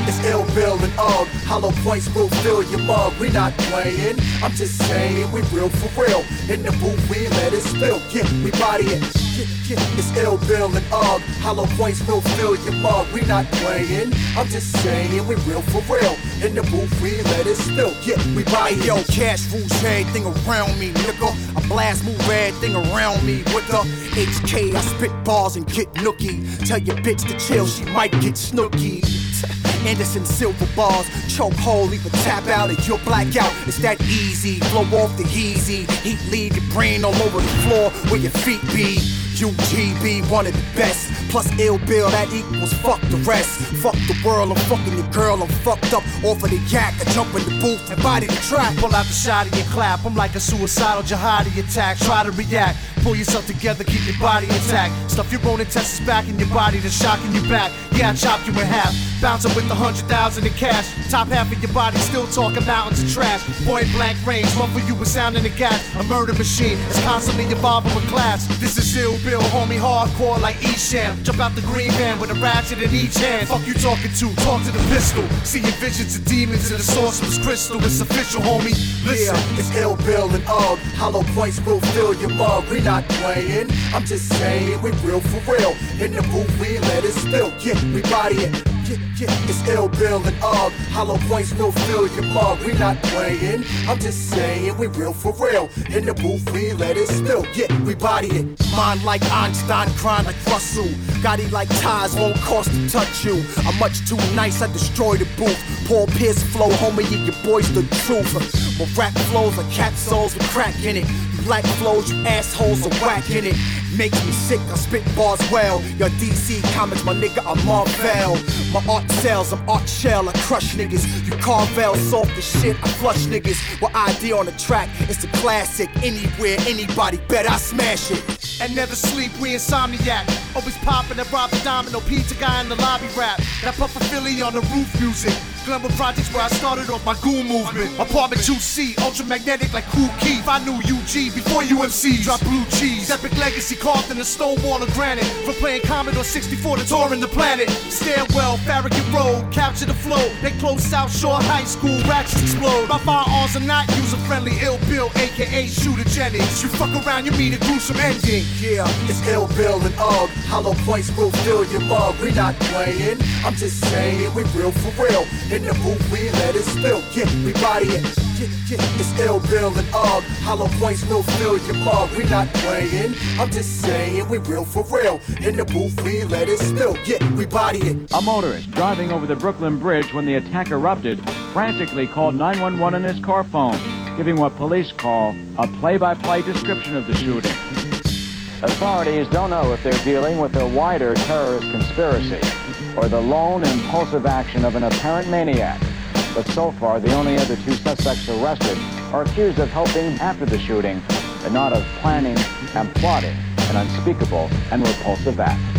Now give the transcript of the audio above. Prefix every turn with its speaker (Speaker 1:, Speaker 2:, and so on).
Speaker 1: it's Ill Bill and Ugg. Hollow points will fill your mug. We not playing, I'm just saying we real for real. In the booth we let it spill. Yeah, we body it. It's Ill Bill and Ugg. Hollow points will fill your mug. We not playing, I'm just saying we real for real. In the booth we let it spill. Yeah, we body it.
Speaker 2: Yo, cash rules everything around me, nigga. I blast move everything around me with the HK. I spit balls and get nookie. Tell your bitch to chill, she might get snooky. Anderson silver bars, choke hole, leave a tap out and you'll black out. It's that easy, blow off the easy. Heat leave your brain all over the floor where your feet be. UGB, one of the best. Plus Ill Bill, that equals fuck the rest. Fuck the world, I'm fucking your girl, I'm fucked up off of the yak. I jump in the booth and body the track.
Speaker 3: Pull out the shot of your clap, I'm like a suicidal jihadi attack. Try to react, pull yourself together, keep your body intact. Stuff your own intestines back in your body, then shocking you back. Yeah, I chop you in half, bouncing with 100,000 in cash. Top half of your body still talking mountains of trash. Point blank range, one for you with sound in the gas. A murder machine, it's constantly evolving with class. This is Ill Bill, homie, hardcore like Esham. Jump out the green van with a ratchet in each hand. Fuck you talking to, talk to the pistol. Seeing visions of demons in the sorcerer's crystal. It's official, homie, listen.
Speaker 1: Yeah, it's Ill Bill and Ugg. Hollow points will fill your mug. We not playing, I'm just saying we real for real. In the booth we let it spill. Yeah, we body it. It's Ill Bill and Ugg. Hollow points will fill your mug. We not playing, I'm just saying we real for real. In the booth we let it spill. Yeah, we body it.
Speaker 2: Mind like Einstein, crying like Russell. Gotti like ties, won't cost to touch you. I'm much too nice, I destroy the booth. Paul Pierce flow, homie, yeah, your boy's the truth. My rap flows like cat souls with crack in it. You black flows, you assholes are whack in it. Makes me sick, I spit bars well. Your DC comics, my nigga, I'm Marvel. My art sells, I'm Art Shell, I crush niggas. You Carvel, soft as shit, I flush niggas. What idea on the track, it's a classic. Anywhere, anybody, bet I smash it.
Speaker 3: And never sleep, we insomniac. Always popping that Rob the Domino, pizza guy in the lobby rap. That Puffer Philly on the roof music. Glamour projects where I started off my goon movement. Apartment 2C, ultramagnetic like Kool Keith. I knew UG before UMC. Drop blue cheese. Epic legacy carved in a stone wall of granite. From playing Commodore 64 to touring the planet. Stairwell, Farragut Road, capture the flow. They close South Shore High School, ratchets explode. My firearms are not user friendly. Ill Bill, aka Shootergenics. You fuck around, you meet a gruesome ending.
Speaker 1: Yeah, it's Ill Bill and Ugg. Hollow points will fill your mug. We not playing, I'm just saying we real for real. In the booth we let it spill. Yeah, we body it. It's Ill Bill and Ugg. Hollow points will fill your mug. We not playing, I'm just saying we real for real. In the booth we let it spill. Yeah, we body it.
Speaker 4: A motorist driving over the Brooklyn Bridge when the attack erupted frantically called 911 on his car phone, giving what police call a play-by-play description of the shooting. Authorities don't know if they're dealing with a wider terrorist conspiracy or the lone impulsive action of an apparent maniac. But so far, the only other two suspects arrested are accused of helping after the shooting, and not of planning and plotting an unspeakable and repulsive act.